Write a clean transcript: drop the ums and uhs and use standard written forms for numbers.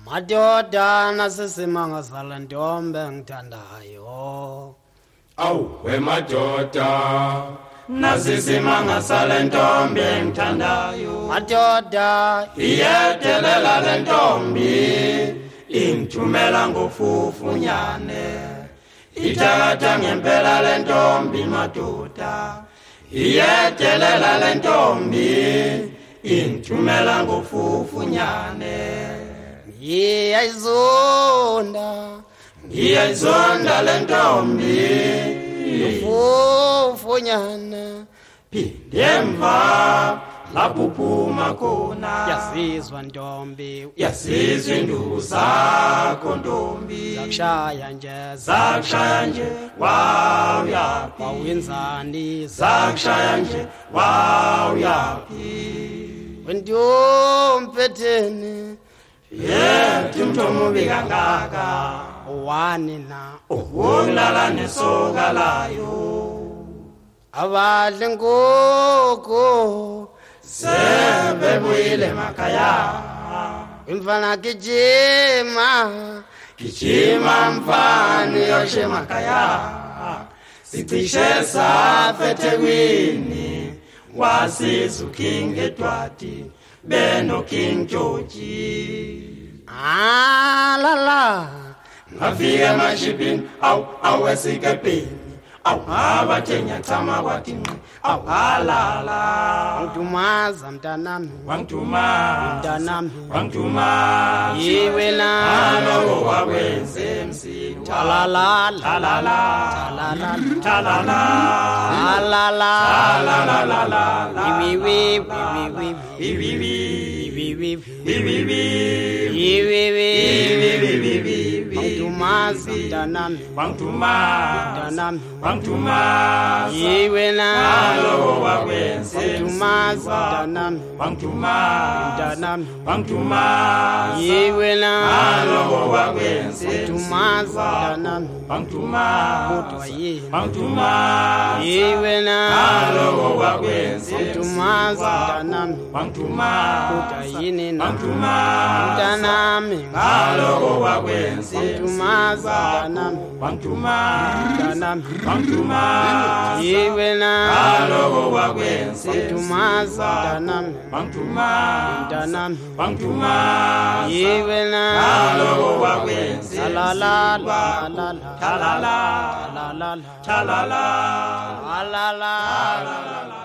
Madoda nasesimanga sala ntombi engithandayo. Awu madoda nasesimanga sala ntombi engithandayo. Madoda iyedelela le ntombi ingithumela ngofufunyane. Ithakatha ngempela le ntombi madoda iyedelela le ntombi ingithumela ngofufunyane. Ngiyayizonda le ntombi ufufunyana phindemva lapho uphuma khona. Yazizwa ntombi Yazizwa induku zakho ntombi zakushaya nje wawuyaphi. wawenzani Zakushaya nje wawuyaphi. wentompetheni Yethi mntomubi kangaka wani na ukulala nesoka layo. abadle nkoko Sebebuyile emakhaya imfana gijima gijima mfana yoshe emakhaya. Sicishe safe eThekwini wasizwa uKing Edward beno King George. lala Ngafika emashipini awesikepini abathenya chama kwathi ngqi alala. Wangitumaza mntanami Wangituma yiwe na alo wakwenze emsini talala Wangituma yiwe na alo wakwenze Wangituma yiwe na alo wakwenze kodwa yini Wangituma yiwe na alo wakwenze kodwa yini na mntanami alo wakwenze yiwe na alo wakwenze yiwe na alo wakwenze la la la Talala.